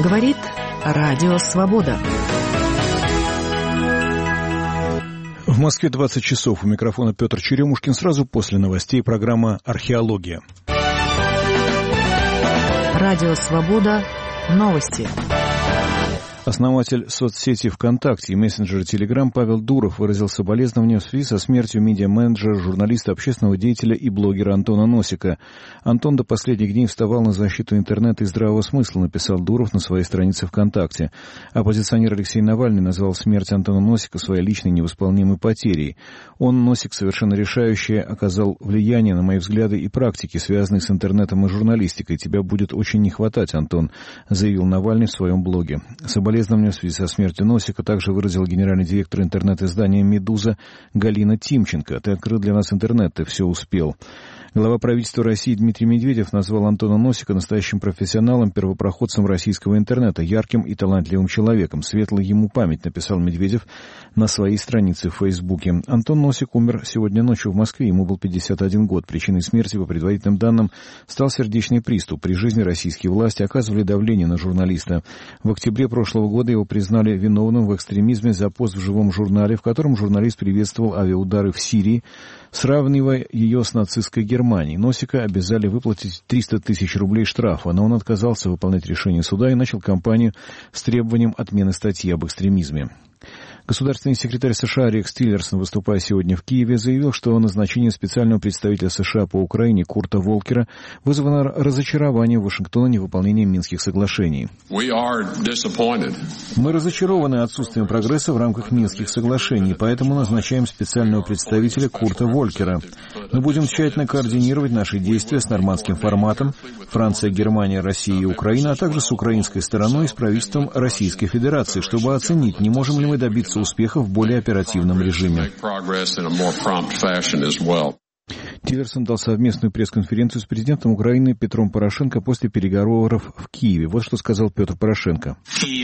Говорит Радио Свобода. В Москве 20 часов. У микрофона Петр Черемушкин. Сразу после новостей программа «Археология». Радио Свобода. Новости. Основатель соцсети ВКонтакте и мессенджера Телеграм Павел Дуров выразил соболезнования в связи со смертью медиа-менеджера, журналиста, общественного деятеля и блогера Антона Носика. Антон до последних дней вставал на защиту интернета и здравого смысла, написал Дуров на своей странице ВКонтакте. Оппозиционер Алексей Навальный назвал смерть Антона Носика своей личной невосполнимой потерей. Он, Носик, совершенно решающее оказал влияние на мои взгляды и практики, связанные с интернетом и журналистикой. Тебя будет очень не хватать, Антон, заявил Навальный в своем блоге. Соболезнования в связи со смертью Носика также выразил генеральный директор интернет-издания «Медуза» Галина Тимченко. «Ты открыл для нас интернет, ты все успел». Глава правительства России Дмитрий Медведев назвал Антона Носика настоящим профессионалом, первопроходцем российского интернета, ярким и талантливым человеком. Светлая ему память, написал Медведев на своей странице в Фейсбуке. Антон Носик умер сегодня ночью в Москве. Ему был 51 год. Причиной смерти, по предварительным данным, стал сердечный приступ. При жизни российские власти оказывали давление на журналиста. В октябре прошлого года его признали виновным в экстремизме за пост в живом журнале, в котором журналист приветствовал авиаудары в Сирии, сравнивая ее с нацистской Германией. Носика обязали выплатить 300 тысяч рублей штрафа, но он отказался выполнять решение суда и начал кампанию с требованием отмены статьи об экстремизме. Государственный секретарь США Рекс Тиллерсон, выступая сегодня в Киеве, заявил, что назначение специального представителя США по Украине Курта Волкера вызвано разочарованием Вашингтона невыполнением Минских соглашений. Мы разочарованы отсутствием прогресса в рамках Минских соглашений, поэтому назначаем специального представителя Курта Волкера. Мы будем тщательно координировать наши действия с нормандским форматом Франция, Германия, Россия и Украина, а также с украинской стороной и с правительством Российской Федерации, чтобы оценить, не можем ли мы добиться успеха в более оперативном режиме. Тиллерсон дал совместную пресс-конференцию с президентом Украины Петром Порошенко после переговоров в Киеве. Вот что сказал Петр Порошенко.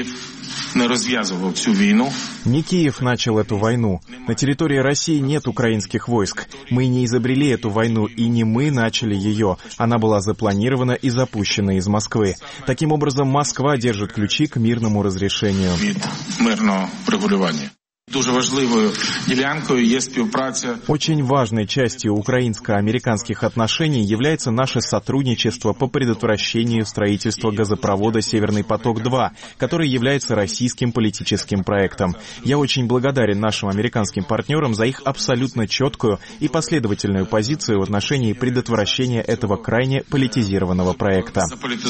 Не Киев начал эту войну. На территории России нет украинских войск. Мы не изобрели эту войну, и не мы начали ее. Она была запланирована и запущена из Москвы. Таким образом, Москва держит ключи к мирному разрешению. Очень важной частью украинско-американских отношений является наше сотрудничество по предотвращению строительства газопровода «Северный поток-2», который является российским политическим проектом. Я очень благодарен нашим американским партнерам за их абсолютно четкую и последовательную позицию в отношении предотвращения этого крайне политизированного проекта.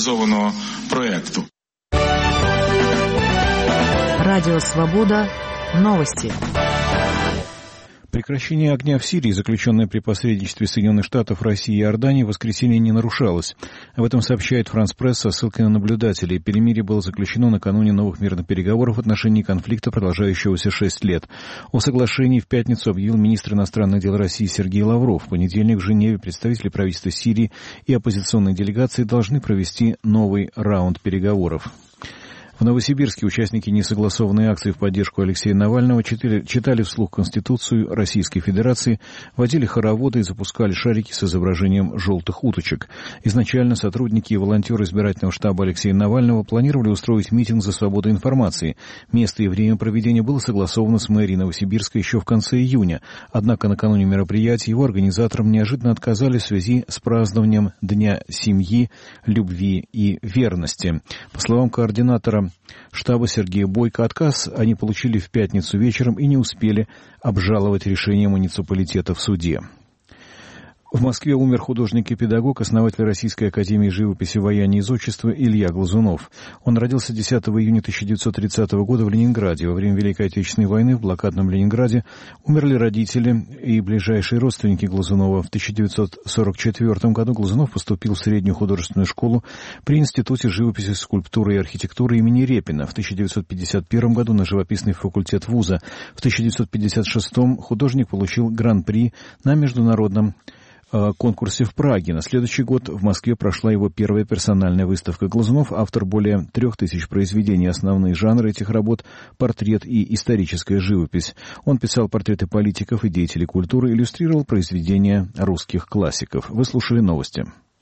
Радио Свобода. Новости. Прекращение огня в Сирии, заключенное при посредничестве Соединенных Штатов, России и Иордании, в воскресенье не нарушалось. Об этом сообщает Франс Пресс со ссылкой на наблюдателей. Перемирие было заключено накануне новых мирных переговоров в отношении конфликта, продолжающегося 6 лет. О соглашении в пятницу объявил министр иностранных дел России Сергей Лавров. В понедельник в Женеве представители правительства Сирии и оппозиционной делегации должны провести новый раунд переговоров. В Новосибирске участники несогласованной акции в поддержку Алексея Навального читали вслух Конституцию Российской Федерации, водили хороводы и запускали шарики с изображением желтых уточек. Изначально сотрудники и волонтеры избирательного штаба Алексея Навального планировали устроить митинг за свободу информации. Место и время проведения было согласовано с мэрией Новосибирска еще в конце июня. Однако накануне мероприятия его организаторам неожиданно отказали в связи с празднованием Дня семьи, любви и верности. По словам координатора штаба Сергея Бойко, отказ они получили в пятницу вечером и не успели обжаловать решение муниципалитета в суде. В Москве умер художник и педагог, основатель Российской академии живописи, ваяния и зодчества Илья Глазунов. Он родился 10 июня 1930 года в Ленинграде. Во время Великой Отечественной войны в блокадном Ленинграде умерли родители и ближайшие родственники Глазунова. В 1944 году Глазунов поступил в среднюю художественную школу при Институте живописи, скульптуры и архитектуры имени Репина. В 1951 году на живописный факультет вуза. В 1956 художник получил гран-при на международном конкурсе в Праге. На следующий год в Москве прошла его первая персональная выставка. Глазунов — автор более 3000 произведений. Основные жанры этих работ — портрет и историческая живопись. Он писал портреты политиков и деятелей культуры, иллюстрировал произведения русских классиков. Вы слушали новости.